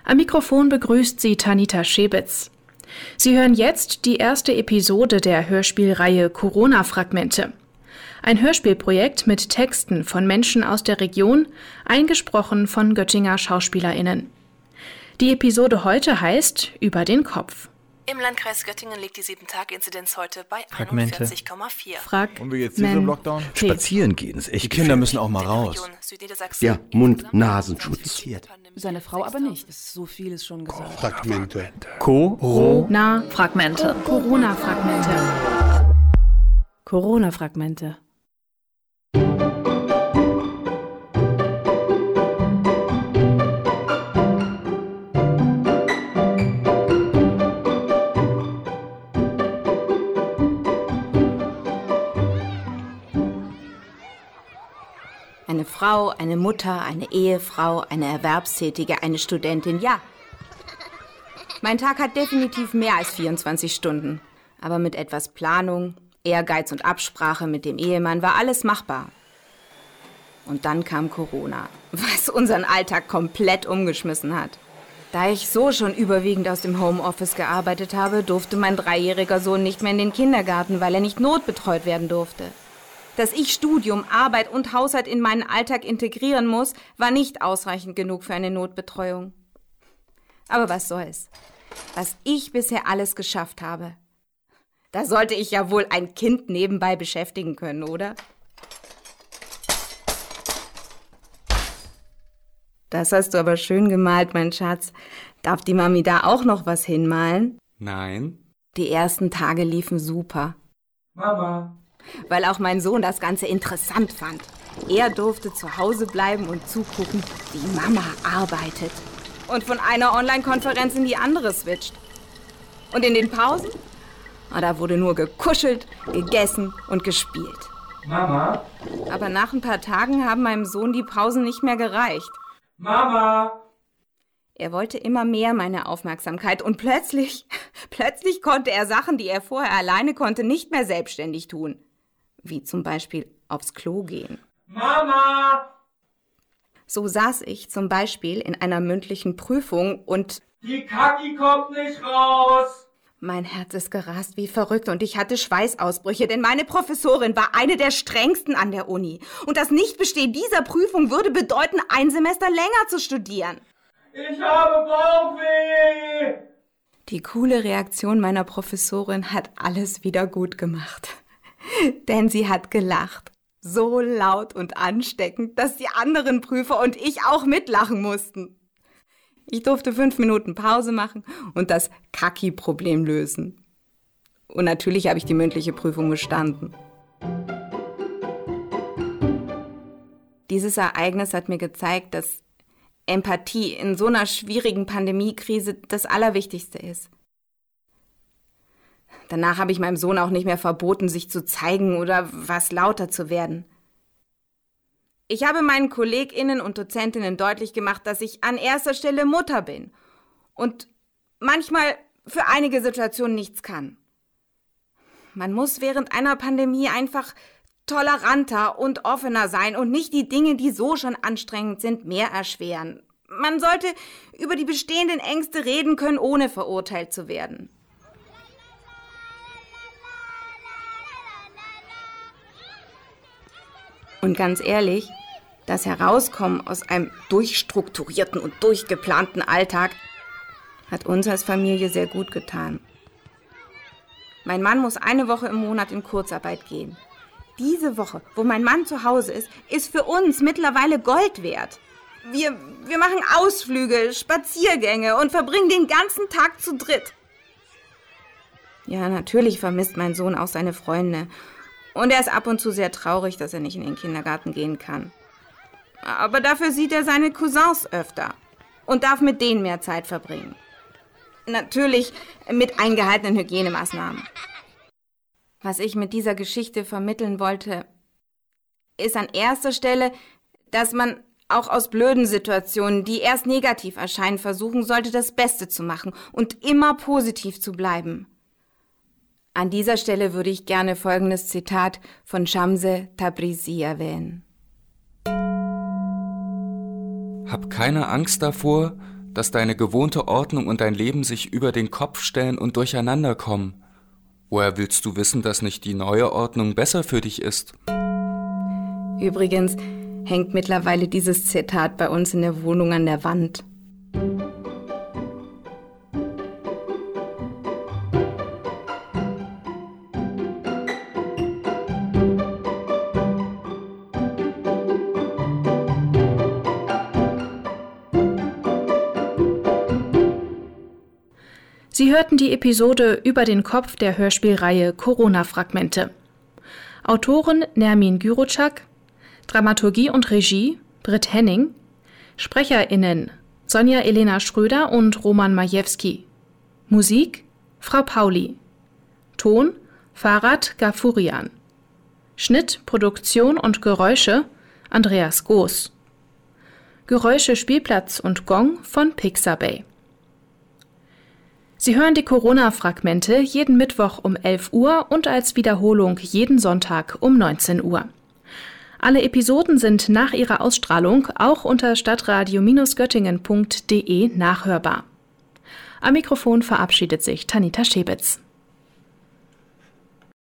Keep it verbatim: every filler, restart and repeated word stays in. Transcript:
Am Mikrofon begrüßt sie Tanita Schebitz. Sie hören jetzt die erste Episode der Hörspielreihe Corona-Fragmente. Ein Hörspielprojekt mit Texten von Menschen aus der Region, eingesprochen von Göttinger SchauspielerInnen. Die Episode heute heißt Über den Kopf. Im Landkreis Göttingen liegt die sieben-Tage-Inzidenz heute bei Fragmente. einundvierzig Komma vier. Frag Und wir jetzt hier so im Lockdown? Spazieren gehen ist echt Die Kinder gefährlich. müssen auch mal raus. Ja, Mund-Nasenschutz. Seine Frau aber nicht. Es ist so vieles schon gesagt. Fragmente. Corona Fragmente. Corona-Fragmente. Corona-Fragmente. Eine Frau, eine Mutter, eine Ehefrau, eine Erwerbstätige, eine Studentin, ja. Mein Tag hat definitiv mehr als vierundzwanzig Stunden. Aber mit etwas Planung, Ehrgeiz und Absprache mit dem Ehemann war alles machbar. Und dann kam Corona, was unseren Alltag komplett umgeschmissen hat. Da ich so schon überwiegend aus dem Homeoffice gearbeitet habe, durfte mein dreijähriger Sohn nicht mehr in den Kindergarten, weil er nicht notbetreut werden durfte. Dass ich Studium, Arbeit und Haushalt in meinen Alltag integrieren muss, war nicht ausreichend genug für eine Notbetreuung. Aber was soll's? Was ich bisher alles geschafft habe. Da sollte ich ja wohl ein Kind nebenbei beschäftigen können, oder? Das hast du aber schön gemalt, mein Schatz. Darf die Mami da auch noch was hinmalen? Nein. Die ersten Tage liefen super. Mama. Weil auch mein Sohn das Ganze interessant fand. Er durfte zu Hause bleiben und zugucken, wie Mama arbeitet. Und von einer Online-Konferenz in die andere switcht. Und in den Pausen? Oh, da wurde nur gekuschelt, gegessen und gespielt. Mama. Aber nach ein paar Tagen haben meinem Sohn die Pausen nicht mehr gereicht. Mama. Er wollte immer mehr meine Aufmerksamkeit und plötzlich, plötzlich konnte er Sachen, die er vorher alleine konnte, nicht mehr selbstständig tun. Wie zum Beispiel aufs Klo gehen. Mama! So saß ich zum Beispiel in einer mündlichen Prüfung und Die Kacki kommt nicht raus! mein Herz ist gerast wie verrückt und ich hatte Schweißausbrüche, denn meine Professorin war eine der strengsten an der Uni. Und das Nichtbestehen dieser Prüfung würde bedeuten, ein Semester länger zu studieren. Ich habe Bauchweh! Die coole Reaktion meiner Professorin hat alles wieder gut gemacht. Denn sie hat gelacht. So laut und ansteckend, dass die anderen Prüfer und ich auch mitlachen mussten. Ich durfte fünf Minuten Pause machen und das Kacki-Problem lösen. Und natürlich habe ich die mündliche Prüfung bestanden. Dieses Ereignis hat mir gezeigt, dass Empathie in so einer schwierigen Pandemiekrise das Allerwichtigste ist. Danach habe ich meinem Sohn auch nicht mehr verboten, sich zu zeigen oder was lauter zu werden. Ich habe meinen KollegInnen und Dozentinnen deutlich gemacht, dass ich an erster Stelle Mutter bin und manchmal für einige Situationen nichts kann. Man muss während einer Pandemie einfach toleranter und offener sein und nicht die Dinge, die so schon anstrengend sind, mehr erschweren. Man sollte über die bestehenden Ängste reden können, ohne verurteilt zu werden. Und ganz ehrlich, das Herauskommen aus einem durchstrukturierten und durchgeplanten Alltag hat uns als Familie sehr gut getan. Mein Mann muss eine Woche im Monat in Kurzarbeit gehen. Diese Woche, wo mein Mann zu Hause ist, ist für uns mittlerweile Gold wert. Wir, wir machen Ausflüge, Spaziergänge und verbringen den ganzen Tag zu dritt. Ja, natürlich vermisst mein Sohn auch seine Freunde. Und er ist ab und zu sehr traurig, dass er nicht in den Kindergarten gehen kann. Aber dafür sieht er seine Cousins öfter und darf mit denen mehr Zeit verbringen. Natürlich mit eingehaltenen Hygienemaßnahmen. Was ich mit dieser Geschichte vermitteln wollte, ist an erster Stelle, dass man auch aus blöden Situationen, die erst negativ erscheinen, versuchen sollte, das Beste zu machen und immer positiv zu bleiben. An dieser Stelle würde ich gerne folgendes Zitat von Shamse Tabrizi erwähnen. Hab keine Angst davor, dass deine gewohnte Ordnung und dein Leben sich über den Kopf stellen und durcheinander kommen. Woher willst du wissen, dass nicht die neue Ordnung besser für dich ist? Übrigens hängt mittlerweile dieses Zitat bei uns in der Wohnung an der Wand. Sie hörten die Episode über den Kopf der Hörspielreihe Corona-Fragmente. Autoren Nermin Gürotschak, Dramaturgie und Regie Britt Henning, SprecherInnen Sonja Elena Schröder und Roman Majewski, Musik Frau Pauli, Ton Farhad Gafurian, Schnitt, Produktion und Geräusche Andreas Goos, Geräusche, Spielplatz und Gong von Pixabay. Sie hören die Corona-Fragmente jeden Mittwoch um elf Uhr und als Wiederholung jeden Sonntag um neunzehn Uhr. Alle Episoden sind nach ihrer Ausstrahlung auch unter stadtradio Göttingen punkt de nachhörbar. Am Mikrofon verabschiedet sich Tanita Schäbitz.